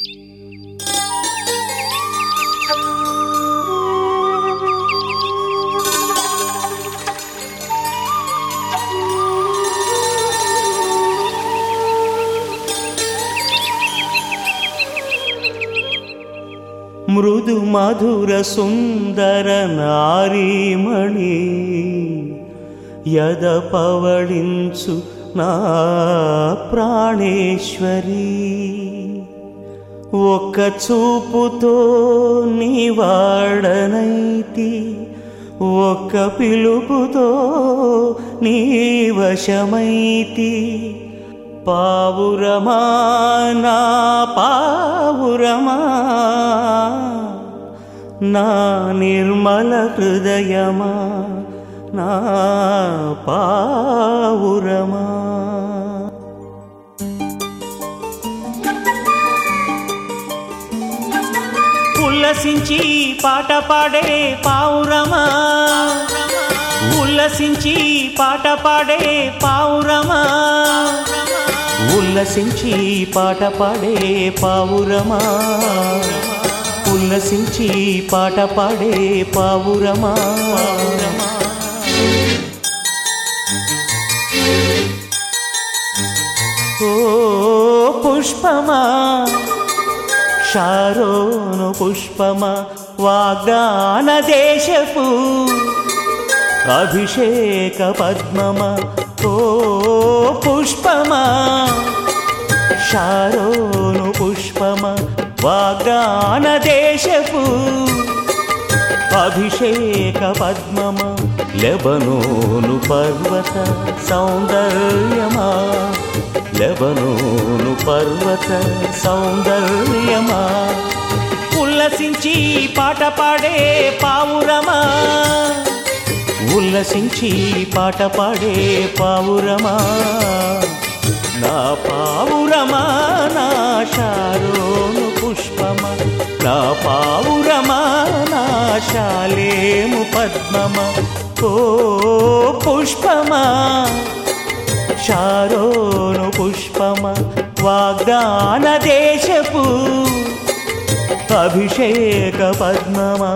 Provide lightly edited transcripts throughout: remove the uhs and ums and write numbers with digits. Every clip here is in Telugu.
మృదు మధుర సుందర నారీమణి యద పవళించు నా ప్రాణేశ్వరి ఒక్క చూపుతో నీ వాడనైతి ఒక్క పిలుపుతో నీ వశమైతి పావురమా నా పావురమా నా నిర్మల హృదయమా నా పావురమా ఉల్లసించి పాట పాడే పావురమా ఉల్లసించి పాట పాడే పావురమా ఉల్లసించి పాట పాడే పావురమా ఉల్లసించి పాట పాడే పావురమా ఓ పుష్పమా షారోను పుష్పమా వాగ్దాన దేశపు అభిషేక పద్మమా ఓ పుష్పమా షారోను పుష్పమా వాగ్దాన దేశపు అభిషేక పద్మమా లెబనోను పర్వత సౌందర్యమా లెబనోను పర్వత సౌందర్యమా ఉల్లసించి పాట పాడే పావురమా ఉల్లసించి పాట పాడే పావురమా నా పావురమా నా షారోను పుష్పమా నా పావురమా నా శాలేము పద్మమా ఓ పుష్పమా షారోను పుష్పమా వాగ్దాన దేశపు అభిషేక పద్మమా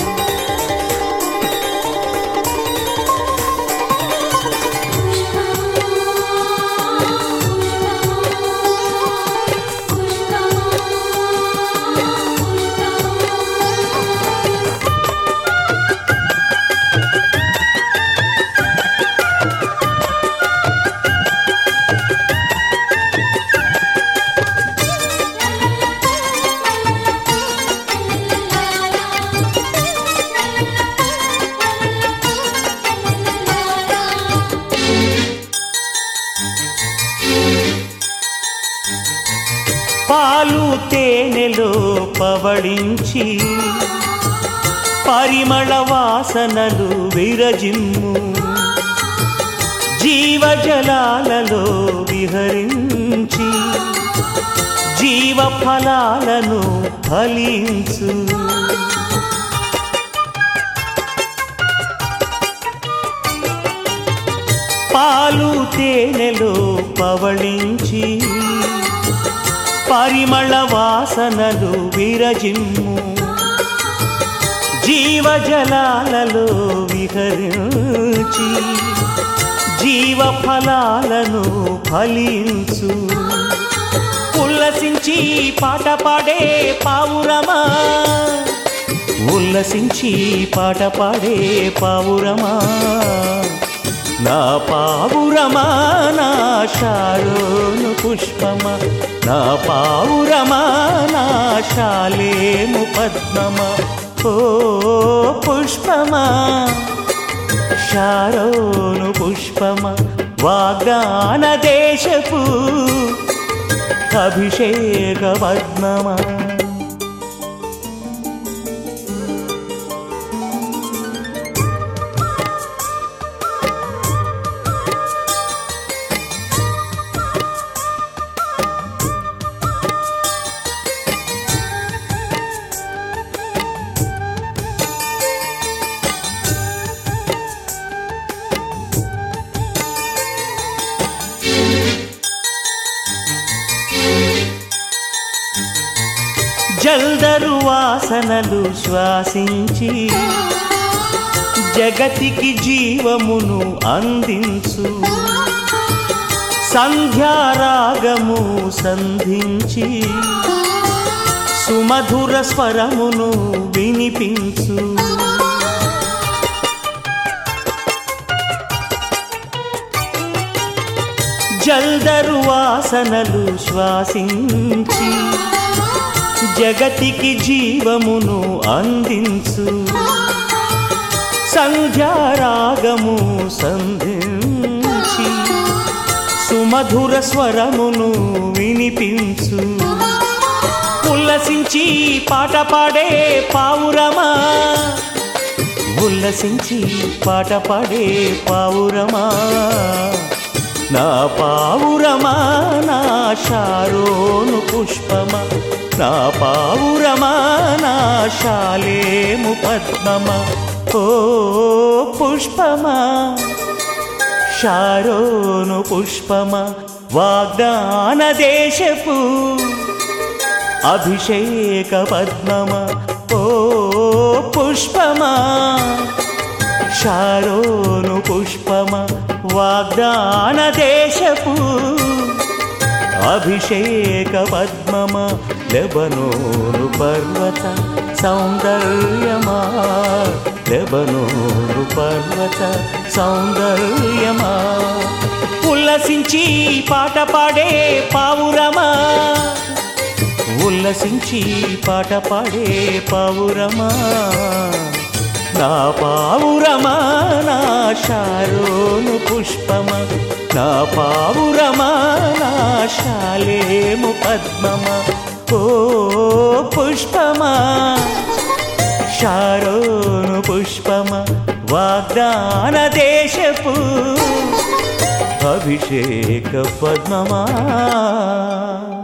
పాలు తేనెలో పవళించి పరిమళ వాసనలు విరజిమ్ము జీవజలాలలో విహరించి జీవ ఫలాలను ఫలించు పాలు తేనెలో పవళించి పరిమళ వాసనలు విరజిమ్ము జీవజలాలలో విహరించి జీవ ఫలాలను ఫలించు ఉల్లసించి పాట పాడే పావురమా ఉల్లసించి పాట పాడే పావురమా నా పావురమా నా షారోను పుష్పమా నా పావురమా నా శాలేము పద్మమా ఓ పుష్పమా షారోను పుష్పమా వాగ్దాన దేశపు అభిషేక పద్మమా జల్దరు వాసనలు శ్వాసించి జగతికి జీవమును అందించు సంధ్యారాగము సంధించి సుమధుర స్వరమును వినిపించు జల్దరు వాసనలు శ్వాసించి జగతికి జీవమును అందించు సంధ్యారాగము సంధించి సుమధుర స్వరమును వినిపించు ఉల్లసించి పాట పాడే పావురమా ఉల్లసించి పాట పాడే పావురమా నా పావురమా నా శారోను పుష్పమా నా పావురమా నా శాలేము పద్మమా ఓ పుష్పమా శారోను పుష్పమా వాగ్దాన దేశపు అభిషేక పద్మమా ఓ పుష్పమా శారోను పుష్పమా వాగ్దాన దేశపు అభిషేక పద్మమా లెబనోను పర్వత సౌందర్యమా లెబనోను పర్వత సౌందర్యమా ఉల్లసించి పాట పాడే పావురమా ఉల్లసించి పాట పాడే పావురమా నా పావురమా నా శారోను పుష్పమా నా పావురమా నా శాలేము పద్మమా ఓ పుష్పమా శారోను పుష్పమా వాగ్దాన దేశపు అభిషేక పద్మమా